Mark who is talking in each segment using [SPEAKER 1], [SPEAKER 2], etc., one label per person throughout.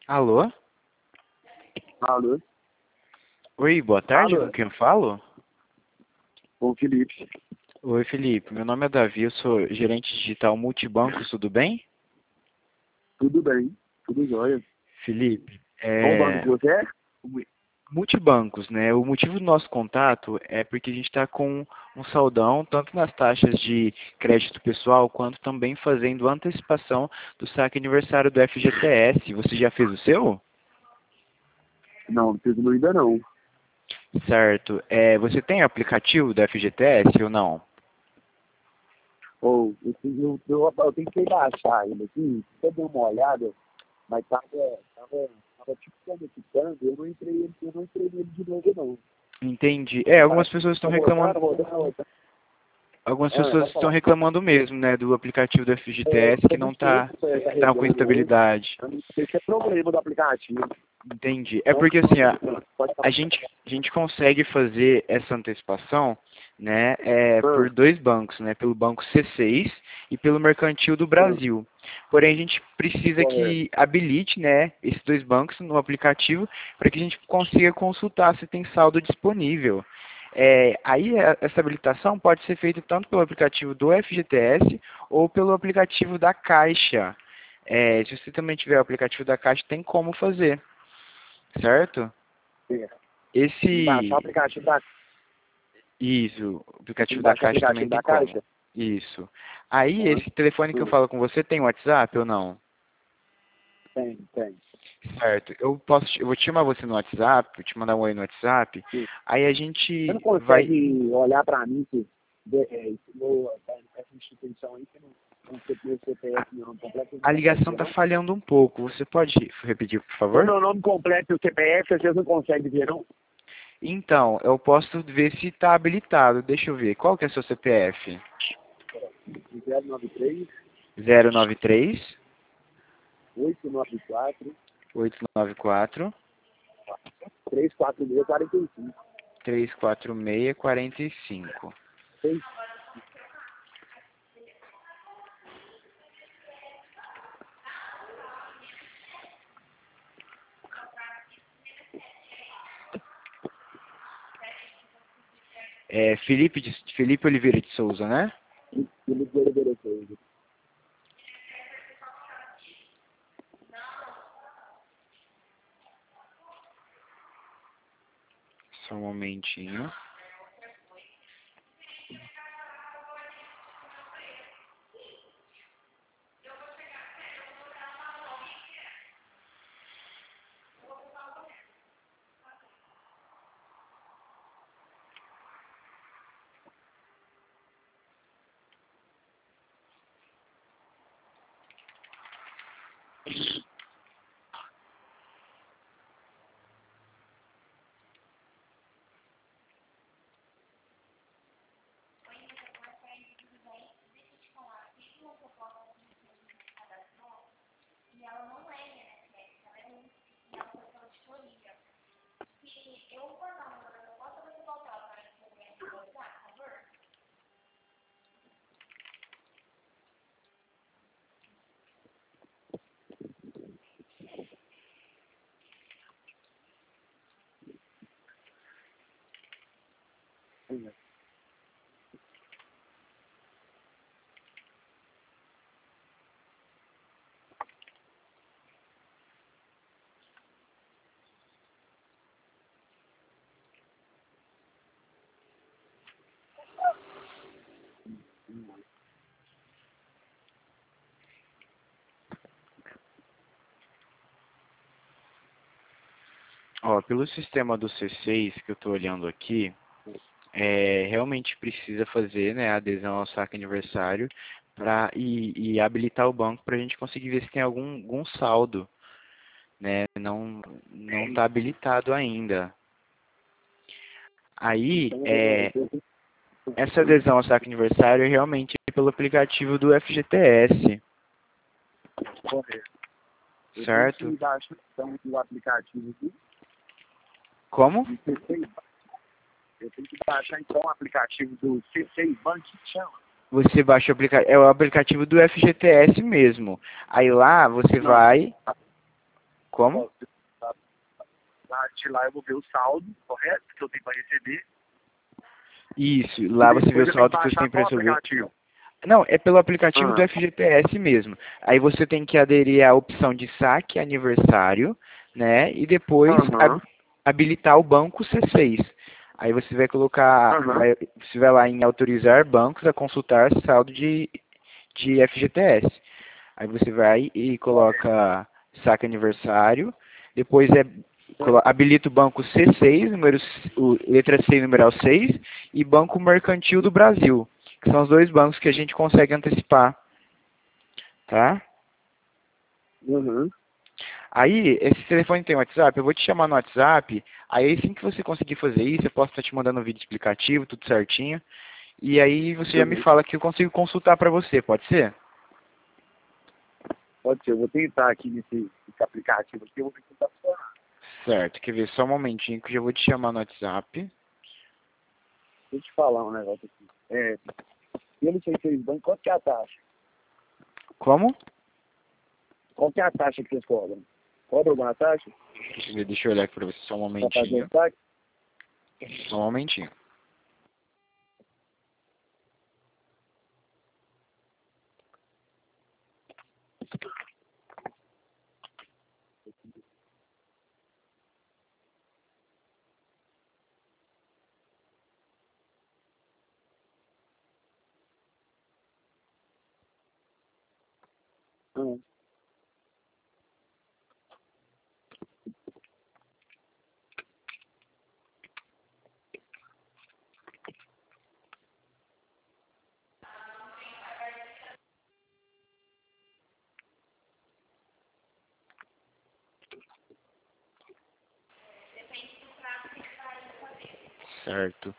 [SPEAKER 1] Alô?
[SPEAKER 2] Alô?
[SPEAKER 1] Oi, boa tarde, com
[SPEAKER 2] Alô?
[SPEAKER 1] quem eu falo?
[SPEAKER 2] Ô, Felipe.
[SPEAKER 1] Oi, Felipe, meu nome é Davi, eu sou gerente digital multibancos, tudo bem?
[SPEAKER 2] Tudo bem? Tudo jóia?
[SPEAKER 1] Felipe,
[SPEAKER 2] Qual banco que você é?
[SPEAKER 1] multibancos, né? O motivo do nosso contato é porque a gente está com um saldão, tanto nas taxas de crédito pessoal, quanto também fazendo antecipação do saque aniversário do FGTS. Você já fez o seu?
[SPEAKER 2] Não, não fiz ainda não.
[SPEAKER 1] Certo. Você tem aplicativo do FGTS ou não?
[SPEAKER 2] Ou, eu tenho que baixar ele aqui, você deu uma olhada, mas tava tipo conectando, eu não entrei nele de novo não.
[SPEAKER 1] Entendi. Algumas
[SPEAKER 2] Parece que
[SPEAKER 1] pessoas estão
[SPEAKER 2] tá
[SPEAKER 1] reclamando.
[SPEAKER 2] rodando.
[SPEAKER 1] Algumas
[SPEAKER 2] Pode
[SPEAKER 1] pessoas estão
[SPEAKER 2] falar.
[SPEAKER 1] reclamando mesmo, né, do aplicativo do FGTS que
[SPEAKER 2] Faz
[SPEAKER 1] não
[SPEAKER 2] muito tempo
[SPEAKER 1] está
[SPEAKER 2] que você
[SPEAKER 1] tá com
[SPEAKER 2] carregando ele.
[SPEAKER 1] estabilidade.
[SPEAKER 2] Eu não sei se é problema do aplicativo.
[SPEAKER 1] Entendi. É porque assim,
[SPEAKER 2] Pode
[SPEAKER 1] a
[SPEAKER 2] falar.
[SPEAKER 1] gente, a gente consegue fazer essa antecipação, né,
[SPEAKER 2] Ah,
[SPEAKER 1] por dois bancos, né, pelo Banco C6 e pelo Mercantil do
[SPEAKER 2] ah,
[SPEAKER 1] Brasil. Porém, a gente precisa
[SPEAKER 2] correto.
[SPEAKER 1] que habilite, né, esses dois bancos no aplicativo para que a gente consiga consultar se tem saldo disponível. Essa habilitação pode ser feita tanto pelo aplicativo do FGTS ou pelo aplicativo da Caixa. Se você também tiver o aplicativo da Caixa, tem como fazer, certo?
[SPEAKER 2] É. E baixar o
[SPEAKER 1] Esse,
[SPEAKER 2] aplicativo da
[SPEAKER 1] isso, o
[SPEAKER 2] Tem
[SPEAKER 1] aplicativo
[SPEAKER 2] que
[SPEAKER 1] da
[SPEAKER 2] baixar o
[SPEAKER 1] Caixa também
[SPEAKER 2] aplicativo
[SPEAKER 1] tem
[SPEAKER 2] da
[SPEAKER 1] como.
[SPEAKER 2] Caixa?
[SPEAKER 1] Isso. Aí,
[SPEAKER 2] Aham.
[SPEAKER 1] esse telefone que eu
[SPEAKER 2] Hum,
[SPEAKER 1] falo com você tem WhatsApp ou não?
[SPEAKER 2] Tem, tem.
[SPEAKER 1] Certo. Eu vou te chamar você no WhatsApp, vou te mandar um oi no WhatsApp.
[SPEAKER 2] Sim.
[SPEAKER 1] Aí a
[SPEAKER 2] Você não
[SPEAKER 1] gente vai.
[SPEAKER 2] consegue olhar para mim se essa instituição aí que não sei meu CPF, meu nome completo, vocês não
[SPEAKER 1] A
[SPEAKER 2] conseguem
[SPEAKER 1] ligação
[SPEAKER 2] ver,
[SPEAKER 1] tá
[SPEAKER 2] não?
[SPEAKER 1] falhando um pouco. Você pode repetir, por
[SPEAKER 2] O
[SPEAKER 1] favor?
[SPEAKER 2] meu nome completo e o CPF, vocês não conseguem ver, não?
[SPEAKER 1] Então, eu posso ver se está habilitado. Deixa eu ver. Qual que é seu CPF?
[SPEAKER 2] 093
[SPEAKER 1] 093
[SPEAKER 2] 894
[SPEAKER 1] 894
[SPEAKER 2] 346 45.
[SPEAKER 1] 346 45.
[SPEAKER 2] Tem?
[SPEAKER 1] Felipe Oliveira de Souza, né?
[SPEAKER 2] E me deveria.
[SPEAKER 1] Só um momentinho. Ó, pelo sistema do C6 que eu estou olhando aqui, realmente precisa fazer, né, a adesão ao saque aniversário e habilitar o banco para a gente conseguir ver se tem algum saldo, né? Não está habilitado ainda. Aí,
[SPEAKER 2] Então, eu
[SPEAKER 1] essa adesão ao saque aniversário é realmente pelo aplicativo do FGTS,
[SPEAKER 2] correto. Eu tenho
[SPEAKER 1] certo?
[SPEAKER 2] que baixar então o aplicativo aqui.
[SPEAKER 1] Como?
[SPEAKER 2] Do C6, eu tenho que baixar então o aplicativo do C6 Bank, que chama.
[SPEAKER 1] Você baixa o aplicativo do FGTS mesmo. Aí lá você
[SPEAKER 2] Não,
[SPEAKER 1] vai. Como?
[SPEAKER 2] De lá eu vou ver o saldo, correto? Que eu tenho para receber.
[SPEAKER 1] Isso, lá você vê o saldo que você tem para receber.
[SPEAKER 2] Aplicativo.
[SPEAKER 1] Não, é pelo aplicativo do
[SPEAKER 2] Aham.
[SPEAKER 1] FGTS mesmo. Aí você tem que aderir à opção de saque aniversário, né? E depois
[SPEAKER 2] Aham.
[SPEAKER 1] habilitar o banco C6. Aí você vai colocar,
[SPEAKER 2] Aham.
[SPEAKER 1] você vai lá em autorizar bancos a consultar saldo de FGTS. Aí você vai e coloca saque aniversário, depois habilita o banco C6, letra C, numeral 6, e Banco Mercantil do Brasil, que são os dois bancos que a gente consegue antecipar, tá?
[SPEAKER 2] Uhum.
[SPEAKER 1] Aí, esse telefone tem WhatsApp, eu vou te chamar no WhatsApp, aí assim que você conseguir fazer isso, eu posso estar te mandando um vídeo explicativo, tudo certinho, e aí você já me
[SPEAKER 2] Uhum.
[SPEAKER 1] fala que eu consigo consultar para você, pode ser?
[SPEAKER 2] Pode ser, eu vou tentar aqui nesse aplicativo aqui, eu vou ver se tá funcionando.
[SPEAKER 1] Certo, quer ver só um momentinho que eu já vou te chamar no WhatsApp.
[SPEAKER 2] Deixa eu te falar um negócio aqui. Pelo C6 Banco, qual que é a taxa?
[SPEAKER 1] Como?
[SPEAKER 2] Qual que é a taxa que vocês cobram? Cobra alguma taxa
[SPEAKER 1] Deixa eu olhar aqui para você só um
[SPEAKER 2] para fazer
[SPEAKER 1] momentinho.
[SPEAKER 2] o saque?
[SPEAKER 1] Só um momentinho.
[SPEAKER 2] Hum.
[SPEAKER 1] Certo.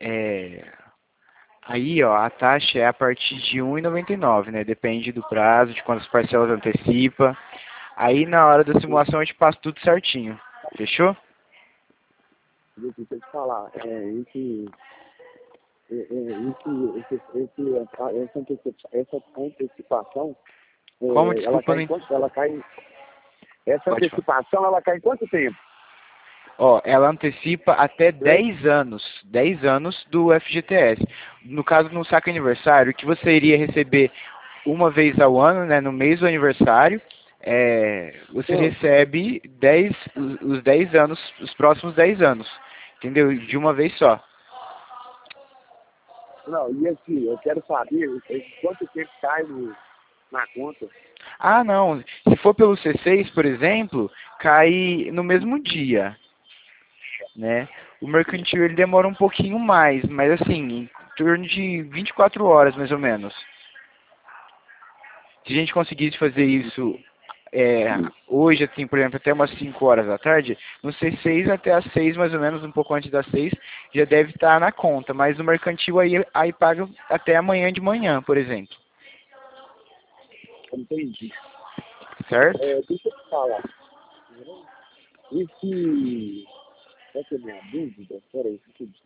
[SPEAKER 1] Aí, ó, a taxa é a partir de 1,99, né? Depende do prazo, de quantas parcelas antecipa. Aí, na hora da simulação, a gente passa tudo certinho. Fechou?
[SPEAKER 2] Deixa eu te falar. Essa antecipação,
[SPEAKER 1] Como?
[SPEAKER 2] ela
[SPEAKER 1] Desculpa,
[SPEAKER 2] cai
[SPEAKER 1] não
[SPEAKER 2] em
[SPEAKER 1] entendi.
[SPEAKER 2] quanto? Essa
[SPEAKER 1] Pode falar.
[SPEAKER 2] antecipação, ela cai em quanto tempo?
[SPEAKER 1] Ó, ela antecipa até
[SPEAKER 2] Né?
[SPEAKER 1] 10 anos do FGTS. No caso, no saque aniversário, que você iria receber uma vez ao ano, né, no mês do aniversário, você
[SPEAKER 2] Hum.
[SPEAKER 1] recebe os 10 anos, os próximos 10 anos, entendeu? De uma vez só.
[SPEAKER 2] Não, e assim, eu quero saber quanto tempo cai na conta.
[SPEAKER 1] Ah, não, se for pelo C6, por exemplo, cai no mesmo dia, né? O mercantil ele demora um pouquinho mais, mas assim, em torno de 24 horas mais ou menos. Se a gente conseguisse fazer isso hoje, assim, por exemplo, até umas 5 horas da tarde, no C6 até as 6, mais ou menos, um pouco antes das 6, já deve estar na conta. Mas no mercantil aí paga até amanhã de manhã, por exemplo.
[SPEAKER 2] Entendi.
[SPEAKER 1] Certo?
[SPEAKER 2] Deixa eu te falar. Essa é a minha dúvida. Peraí,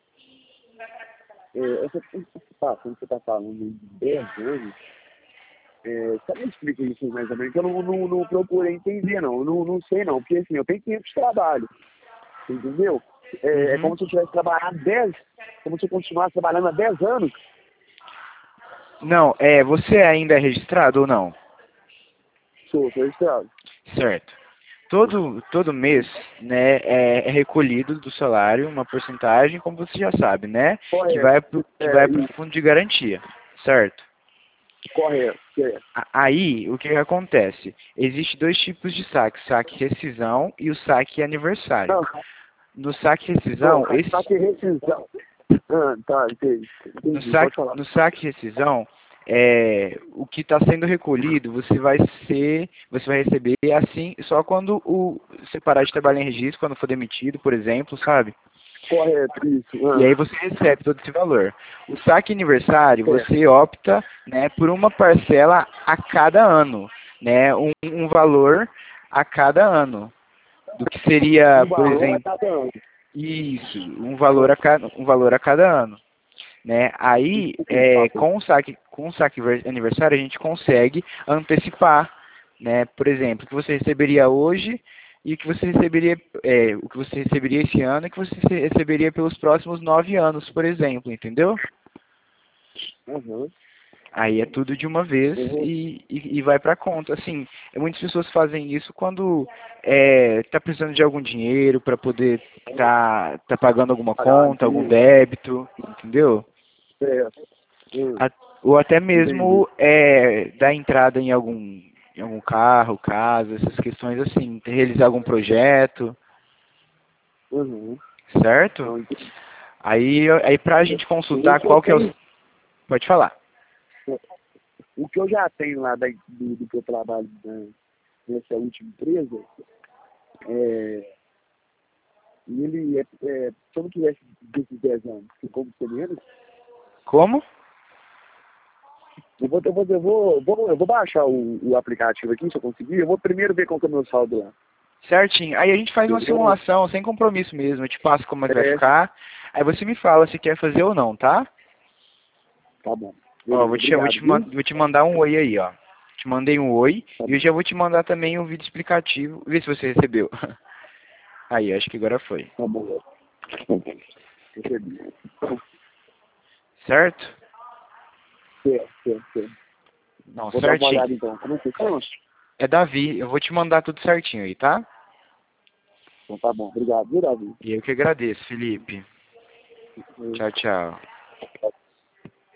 [SPEAKER 2] essa antecipação que você está falando de 10 anos, só me explica isso mais ou menos, que eu não procurei entender, não. Eu não sei, não. Porque, assim, eu tenho tempo de trabalho, entendeu? É
[SPEAKER 1] Uhum.
[SPEAKER 2] como se eu tivesse trabalhado 10, como se eu continuasse trabalhando há 10 anos.
[SPEAKER 1] Não, você ainda é registrado ou não?
[SPEAKER 2] Sou registrado.
[SPEAKER 1] Certo. Todo mês, né, é recolhido do salário uma porcentagem, como você já sabe, né,
[SPEAKER 2] Correto.
[SPEAKER 1] que vai para o
[SPEAKER 2] Isso,
[SPEAKER 1] fundo de garantia, certo?
[SPEAKER 2] correto. Certo.
[SPEAKER 1] Aí, o que que acontece? Existem dois tipos de saque rescisão e o saque aniversário.
[SPEAKER 2] Não,
[SPEAKER 1] No saque
[SPEAKER 2] pô,
[SPEAKER 1] rescisão,
[SPEAKER 2] tá que rescisão. Tá, entendi. Entendi, pode falar.
[SPEAKER 1] no saque rescisão, o que está sendo recolhido, você vai receber assim, só quando você parar de trabalhar em registro, quando for demitido, por exemplo, sabe?
[SPEAKER 2] Correto, isso.
[SPEAKER 1] E aí você recebe todo esse valor. O saque aniversário,
[SPEAKER 2] Certo.
[SPEAKER 1] você opta, né, por uma parcela a cada ano, né, um valor a cada ano. Do que seria,
[SPEAKER 2] Um
[SPEAKER 1] por
[SPEAKER 2] valor a
[SPEAKER 1] exemplo,
[SPEAKER 2] cada ano.
[SPEAKER 1] isso, um valor a cada ano. Né? Aí,
[SPEAKER 2] Papo.
[SPEAKER 1] com o saque aniversário, a gente consegue antecipar, né? Por exemplo, o que você receberia hoje, e o que você receberia, o que você receberia esse ano e o que você receberia pelos próximos 9 anos, por exemplo, entendeu?
[SPEAKER 2] Uhum.
[SPEAKER 1] Aí é tudo de uma vez
[SPEAKER 2] Uhum.
[SPEAKER 1] e vai para conta. Assim, muitas pessoas fazem isso quando tá precisando de algum dinheiro para poder tá pagando alguma
[SPEAKER 2] Pagar
[SPEAKER 1] conta, algum
[SPEAKER 2] antigo.
[SPEAKER 1] débito, entendeu?
[SPEAKER 2] Certo. Hum.
[SPEAKER 1] A- ou até mesmo
[SPEAKER 2] Entendi.
[SPEAKER 1] dar entrada em algum carro, casa, essas questões assim, realizar algum projeto,
[SPEAKER 2] Uhum.
[SPEAKER 1] certo?
[SPEAKER 2] Não, entendi.
[SPEAKER 1] Aí pra gente
[SPEAKER 2] O
[SPEAKER 1] consultar
[SPEAKER 2] que eu
[SPEAKER 1] qual que é o...
[SPEAKER 2] tenho,
[SPEAKER 1] Pode falar.
[SPEAKER 2] o que eu já tenho lá do que eu trabalho nessa última empresa, é, e ele se eu não tivesse desses 10 anos, que como ser menos,
[SPEAKER 1] Como?
[SPEAKER 2] eu vou baixar o aplicativo aqui, se eu conseguir. Eu vou primeiro ver qual que é o meu saldo lá.
[SPEAKER 1] Certinho. Aí a gente faz uma
[SPEAKER 2] Entendeu?
[SPEAKER 1] simulação, sem compromisso mesmo. Eu te passo como é que vai
[SPEAKER 2] É,
[SPEAKER 1] ficar. Aí você me fala se quer fazer ou não, tá?
[SPEAKER 2] tá bom.
[SPEAKER 1] Ó,
[SPEAKER 2] Beleza, obrigado, viu?
[SPEAKER 1] vou te mandar um oi aí, ó. Te mandei um oi
[SPEAKER 2] Tá
[SPEAKER 1] e eu
[SPEAKER 2] bom.
[SPEAKER 1] já vou te mandar também um vídeo explicativo. Vê se você recebeu. Aí, acho que agora foi.
[SPEAKER 2] Tá bom. Recebi.
[SPEAKER 1] Certo?
[SPEAKER 2] Certo.
[SPEAKER 1] Não,
[SPEAKER 2] Vou dar uma
[SPEAKER 1] certinho.
[SPEAKER 2] olhada então. Como é que chama?
[SPEAKER 1] É Davi. Eu vou te mandar tudo certinho aí, tá?
[SPEAKER 2] Então tá bom. Obrigado, viu, Davi?
[SPEAKER 1] E eu que agradeço, Felipe. Tchau, tchau.